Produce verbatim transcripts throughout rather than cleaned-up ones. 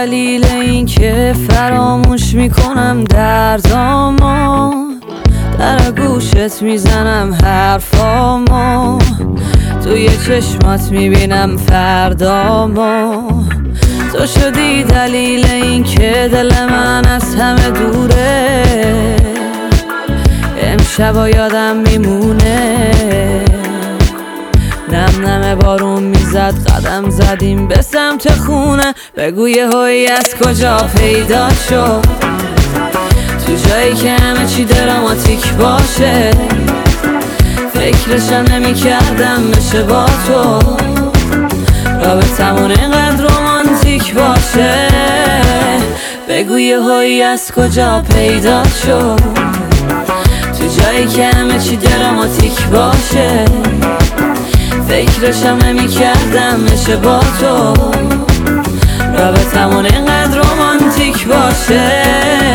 دلیل این که فراموش میکنم دردامو، در گوشت میزنم حرفامو، توی چشمات میبینم فردامو. تو شدی دلیل این که دل من از همه دوره، امشبا یادم میمونه. نم نم بارون میزد، قدم زدیم به سمت خونه. بگو یهویی از کجا پیدا شد، تو جایی که همه چی دراماتیک باشه. فکرشم نمی کردم بشه با تو، رابطمون اینقدر رومانتیک باشه. بگو یهویی از کجا پیدا شد، تو جایی که همه چی دراماتیک باشه. فکرشم نمی کردم بشه با تو، رابطمون اینقدر رومانتیک باشه.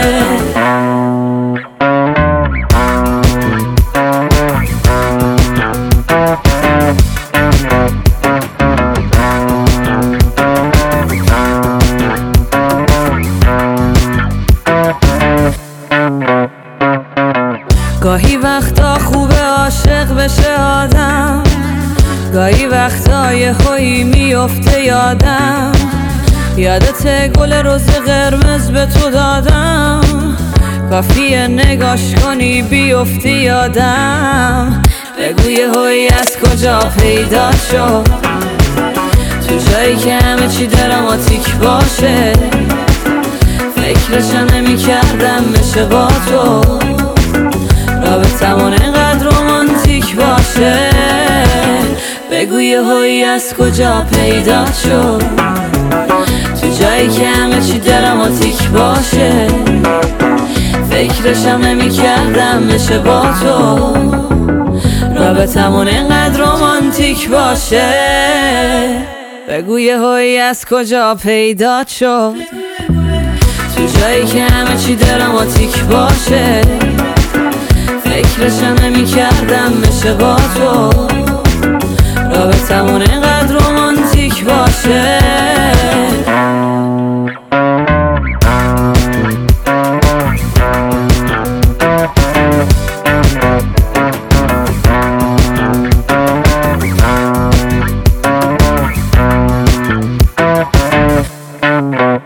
گاهی وقتا خوبه عاشق بشه آدم، گاهی وقتا یهویی میفته یادم. یادت گل روز قرمز به تو دادم، کافیه نگاش کنی بیفتی یادم. بگو یهویی از کجا پیدا شد، تو جایی که همه چی دراماتیک باشه. فکرشم نمی کردم بشه با تو، رابطمون اینقدر رومانتیک باشه. بگو یهویی از کجا پیدا شد، تو جایی که همه چی دراماتیک باشه. فکرشم نمی کردم بشه با تو، رابطمون اینقدر رومانتیک باشه. بگو یهویی از کجا پیدا شد، تو جایی که همه چی دراماتیک باشه. فکرشم نمی کردم بشه با تو، رابطمون اینقدر رومانتیک باشه. Thank you.